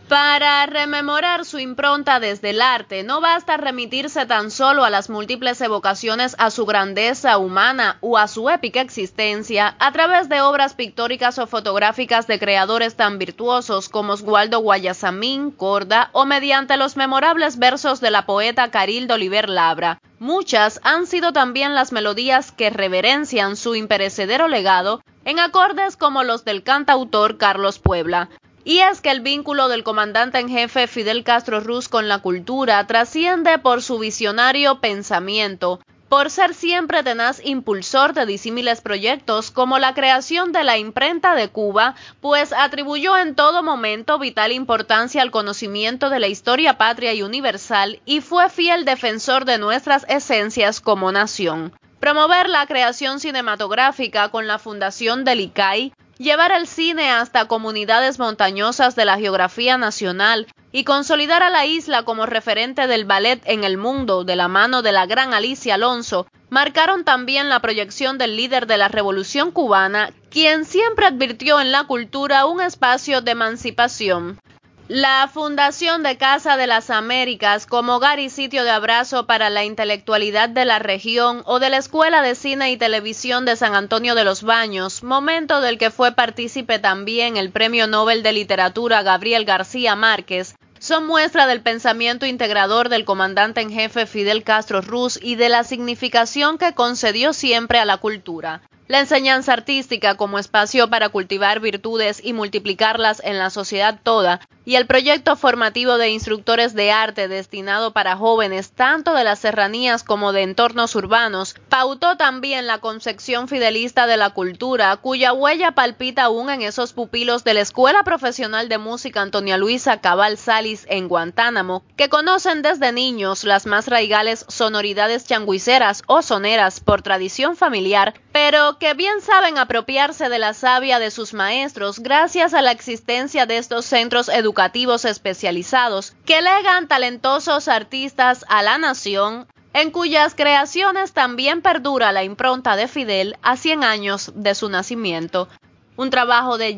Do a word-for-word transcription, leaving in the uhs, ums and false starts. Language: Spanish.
Para rememorar su impronta desde el arte, no basta remitirse tan solo a las múltiples evocaciones a su grandeza humana o a su épica existencia a través de obras pictóricas o fotográficas de creadores tan virtuosos como Oswaldo Guayasamín, Corda o mediante los memorables versos de la poeta Carilda Oliver Labra. Muchas han sido también las melodías que reverencian su imperecedero legado en acordes como los del cantautor Carlos Puebla. Y es que el vínculo del comandante en jefe Fidel Castro Ruz con la cultura trasciende por su visionario pensamiento, por ser siempre tenaz impulsor de disímiles proyectos como la creación de la imprenta de Cuba, pues atribuyó en todo momento vital importancia al conocimiento de la historia patria y universal y fue fiel defensor de nuestras esencias como nación. Promover la creación cinematográfica con la fundación del I C A I, llevar el cine hasta comunidades montañosas de la geografía nacional y consolidar a la isla como referente del ballet en el mundo de la mano de la gran Alicia Alonso, marcaron también la proyección del líder de la Revolución cubana, quien siempre advirtió en la cultura un espacio de emancipación. La fundación de Casa de las Américas como hogar y sitio de abrazo para la intelectualidad de la región o de la Escuela de Cine y Televisión de San Antonio de los Baños, momento del que fue partícipe también el Premio Nobel de Literatura Gabriel García Márquez, son muestra del pensamiento integrador del comandante en jefe Fidel Castro Ruz y de la significación que concedió siempre a la cultura. La enseñanza artística como espacio para cultivar virtudes y multiplicarlas en la sociedad toda, y el proyecto formativo de instructores de arte destinado para jóvenes tanto de las serranías como de entornos urbanos, pautó también la concepción fidelista de la cultura, cuya huella palpita aún en esos pupilos de la Escuela Profesional de Música Antonia Luisa Cabal Salis en Guantánamo, que conocen desde niños las más raigales sonoridades changuiceras o soneras por tradición familiar, pero que bien saben apropiarse de la savia de sus maestros gracias a la existencia de estos centros educativos especializados que legan talentosos artistas a la nación, en cuyas creaciones también perdura la impronta de Fidel a cien años de su nacimiento. Un trabajo de